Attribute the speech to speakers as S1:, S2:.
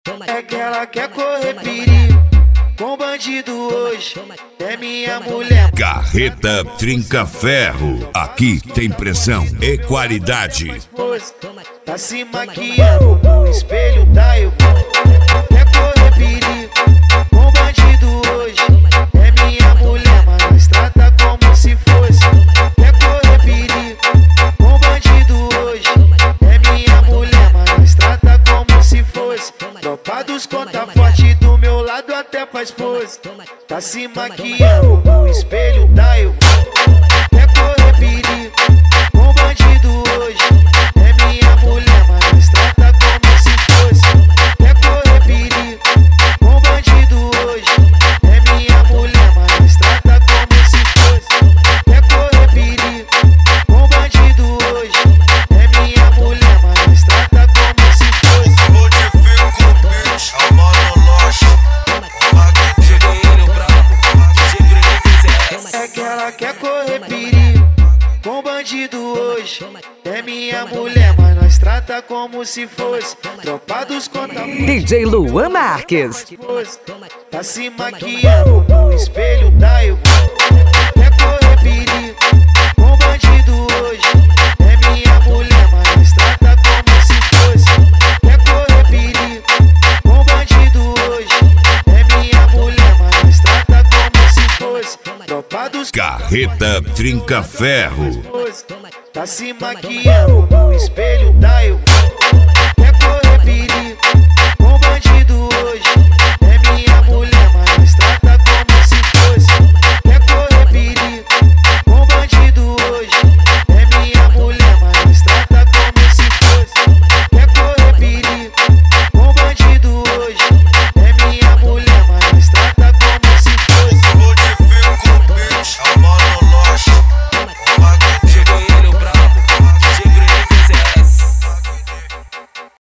S1: É que ela quer correr perigo com bandido hoje, é minha mulher.
S2: Carreta Trinca-Ferro, aqui tem pressão e qualidade.
S1: Tá se maquiando no espelho da eu. Quer correr perigo com bandido hoje, é minha mulher, mas nós trata como se fosse. Quer correr perigo com bandido hoje, é minha mulher, mas nós trata como se fosse. Tropa dos conta forte do meu lado até faz pose. Tá se maquiando no espelho da eu. Quer correr perigo com bandido hoje, é minha mulher, mas nós trata como se fosse. Quer correr perigo com bandido hoje, é minha mulher, mas nós trata como se fosse. Quer correr perigo com bandido hoje, é minha mulher, mas nós trata como se fosse.
S3: Modifica o beat, a mano loja.
S1: É que ela quer correr perigo com bandido hoje, é minha mulher, mas nós trata como se fosse. Tropa dos conta
S4: DJ Luan Marques.
S1: tá se maquiando no espelho da eu. Quer correr perigo com bandido hoje, é minha mulher, mas nós trata como se fosse. Quer correr perigo com bandido hoje, é minha mulher, mas nós trata como se fosse. Tropa dos
S2: Carreta Trinca-Ferro,
S1: tá se maquiando no espelho da eu. Quer correr perigo